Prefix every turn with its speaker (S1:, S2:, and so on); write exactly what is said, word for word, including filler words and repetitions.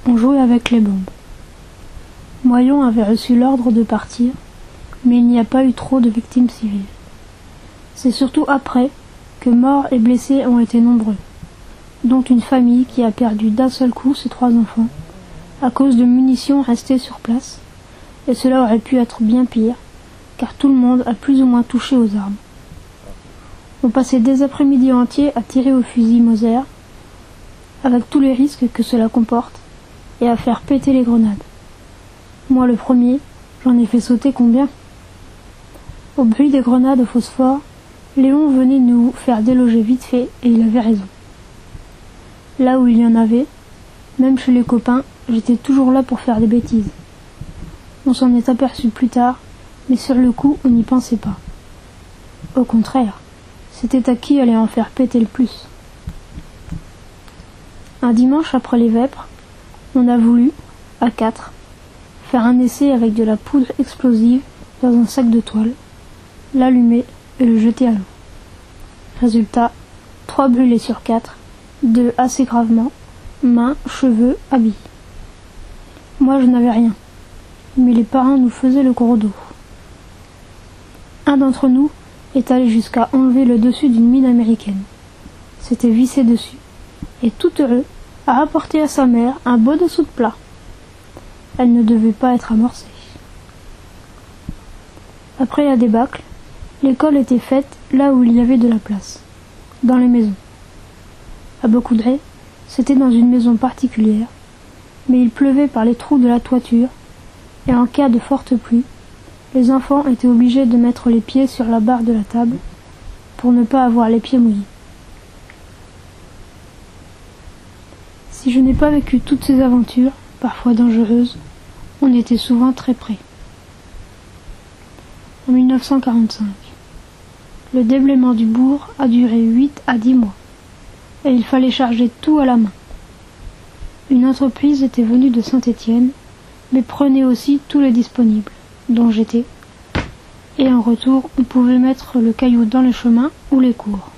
S1: on jouait avec les bombes. Moyon avait reçu l'ordre de partir, mais il n'y a pas eu trop de victimes civiles. C'est surtout après que morts et blessés ont été nombreux, dont une famille qui a perdu d'un seul coup ses trois enfants, à cause de munitions restées sur place, et cela aurait pu être bien pire, car tout le monde a plus ou moins touché aux armes. On passait des après-midi entiers à tirer au fusil Mauser, avec tous les risques que cela comporte, et à faire péter les grenades. Moi le premier, j'en ai fait sauter combien? Au bruit des grenades au phosphore, Léon venait nous faire déloger vite fait, et il avait raison. Là où il y en avait, même chez les copains, j'étais toujours là pour faire des bêtises. On s'en est aperçu plus tard, mais sur le coup, on n'y pensait pas. Au contraire, c'était à qui allait en faire péter le plus. Un dimanche après les vêpres, on a voulu, à quatre, faire un essai avec de la poudre explosive dans un sac de toile, l'allumer et le jeter à l'eau. Résultat, trois brûlés sur quatre, deux assez gravement, mains, cheveux, habits. Moi je n'avais rien, mais les parents nous faisaient le gros dos. Un d'entre nous est allé jusqu'à enlever le dessus d'une mine américaine. C'était vissé dessus, et tout heureux, a rapporté à sa mère un beau dessous de plat. Elle ne devait pas être amorcée. Après la débâcle, l'école était faite là où il y avait de la place, dans les maisons. À Beaucoudray, c'était dans une maison particulière, mais il pleuvait par les trous de la toiture, et en cas de forte pluie, les enfants étaient obligés de mettre les pieds sur la barre de la table pour ne pas avoir les pieds mouillés. Si je n'ai pas vécu toutes ces aventures, parfois dangereuses, on était souvent très près. En mille neuf cent quarante-cinq, le déblaiement du bourg a duré huit à dix mois, et il fallait charger tout à la main. Une entreprise était venue de Saint-Étienne, mais prenait aussi tous les disponibles, dont j'étais, et en retour on pouvait mettre le caillou dans les chemins ou les cours.